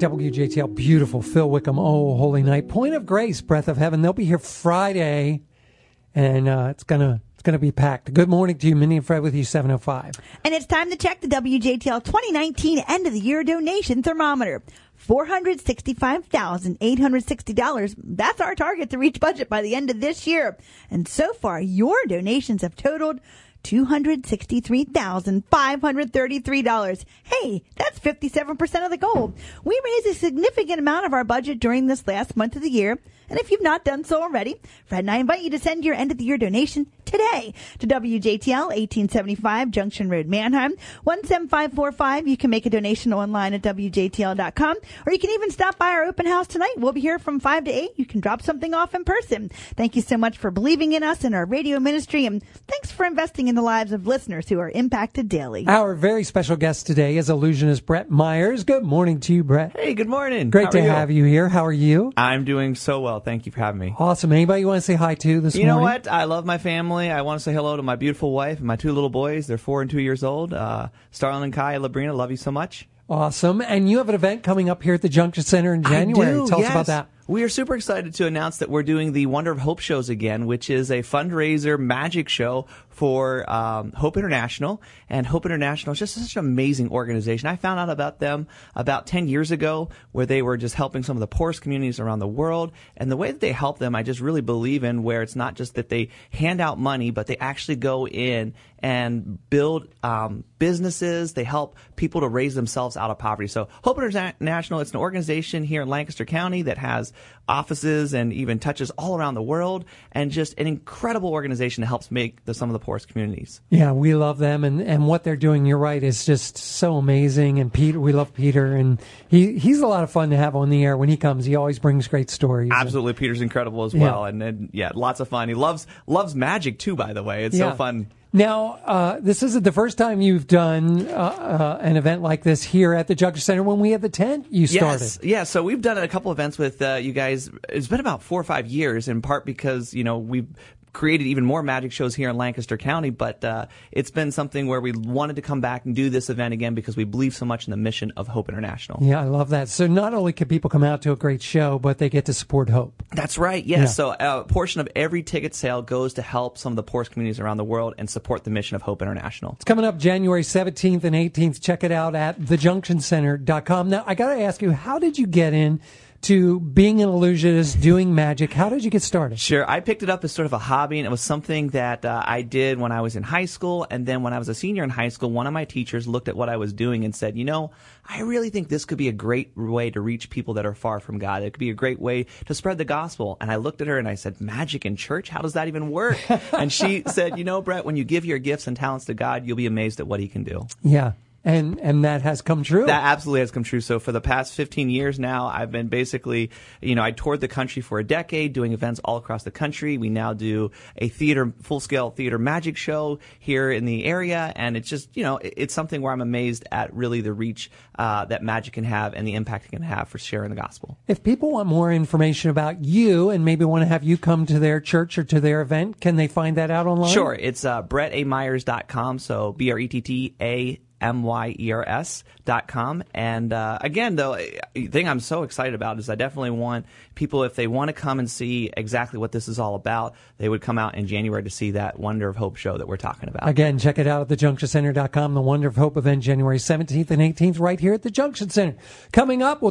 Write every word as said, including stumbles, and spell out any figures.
W J T L, beautiful Phil Wickham, Oh Holy Night, Point of Grace, Breath of Heaven. They'll be here Friday, and uh, it's gonna it's gonna be packed. Good morning to you, Minnie and Fred with you, seven oh five. And it's time to check the W J T L twenty nineteen end of the year donation thermometer. four hundred sixty-five thousand eight hundred sixty dollars. That's our target to reach budget by the end of this year. And so far, your donations have totaled two hundred sixty-three thousand five hundred thirty-three dollars. Hey, that's fifty-seven percent of the goal. We raised a significant amount of our budget during this last month of the year. And if you've not done so already, Fred and I invite you to send your end-of-the-year donation today to W J T L, eighteen seventy-five Junction Road, Manheim, one seven five four five. You can make a donation online at W J T L dot com, or you can even stop by our open house tonight. We'll be here from five to eight. You can drop something off in person. Thank you so much for believing in us and our radio ministry, and thanks for investing in the lives of listeners who are impacted daily. Our very special guest today is illusionist Brett Myers. Good morning to you, Brett. Hey, good morning. Great How to are you? have you here. How are you? I'm doing so well. Thank you for having me. Awesome. Anybody you want to say hi to this You morning? know what? I love my family. I want to say hello to my beautiful wife and my two little boys. They're four and two years old. Uh, Starlin and Kai, Labrina, love you so much. Awesome. And you have an event coming up here at the Junction Center in January. I do, Tell yes. us about that. We are super excited to announce that we're doing the Wonder of Hope shows again, which is a fundraiser magic show for um, Hope International. And Hope International is just such an amazing organization. I found out about them about ten years ago, where they were just helping some of the poorest communities around the world. And the way that they help them, I just really believe in, where it's not just that they hand out money, but they actually go in and build um, businesses. They help people to raise themselves out of poverty. So Hope International, it's an organization here in Lancaster County that has offices and even touches all around the world, and just an incredible organization that helps make the, some of the poorest communities. Yeah, we love them, and, and what they're doing, you're right, is just so amazing. And Peter, we love Peter, and he he's a lot of fun to have on the air. When he comes, he always brings great stories. Absolutely, Peter's incredible as well, yeah. and, and yeah, lots of fun. He loves loves magic too, by the way. It's yeah. so fun. Now, uh, this isn't the first time you've done uh, uh, an event like this here at the Junction Center. When we had the tent, you started. Yes, yeah. So we've done a couple events with uh, you guys. It's been about four or five years, in part because, you know, we've created even more magic shows here in Lancaster County, but uh, it's been something where we wanted to come back and do this event again because we believe so much in the mission of Hope International. Yeah, I love that. So not only can people come out to a great show, but they get to support Hope. That's right, yes. Yeah. So a portion of every ticket sale goes to help some of the poorest communities around the world and support the mission of Hope International. It's coming up January seventeenth and eighteenth. Check it out at the junction center dot com. Now, I got to ask you, how did you get in to being an illusionist, doing magic? How did you get started? Sure. I picked it up as sort of a hobby, and it was something that uh, I did when I was in high school. And then when I was a senior in high school, one of my teachers looked at what I was doing and said, you know, I really think this could be a great way to reach people that are far from God. It could be a great way to spread the gospel. And I looked at her and I said, magic in church? How does that even work? And she said, you know, Brett, when you give your gifts and talents to God, you'll be amazed at what he can do. Yeah. And and that has come true. That absolutely has come true. So for the past fifteen years now, I've been basically, you know, I toured the country for a decade, doing events all across the country. We now do a theater, full-scale theater magic show here in the area, and it's just, you know, it's something where I'm amazed at really the reach uh, that magic can have and the impact it can have for sharing the gospel. If people want more information about you and maybe want to have you come to their church or to their event, can they find that out online? Sure. It's uh, brett a myers dot com, so B R E T T A M Y E R S dot com. And uh, again, though, the thing I'm so excited about is I definitely want people, if they want to come and see exactly what this is all about, they would come out in January to see that Wonder of Hope show that we're talking about. Again, check it out at the junction center dot com, the Wonder of Hope event January seventeenth and eighteenth right here at the Junction Center. Coming up, we'll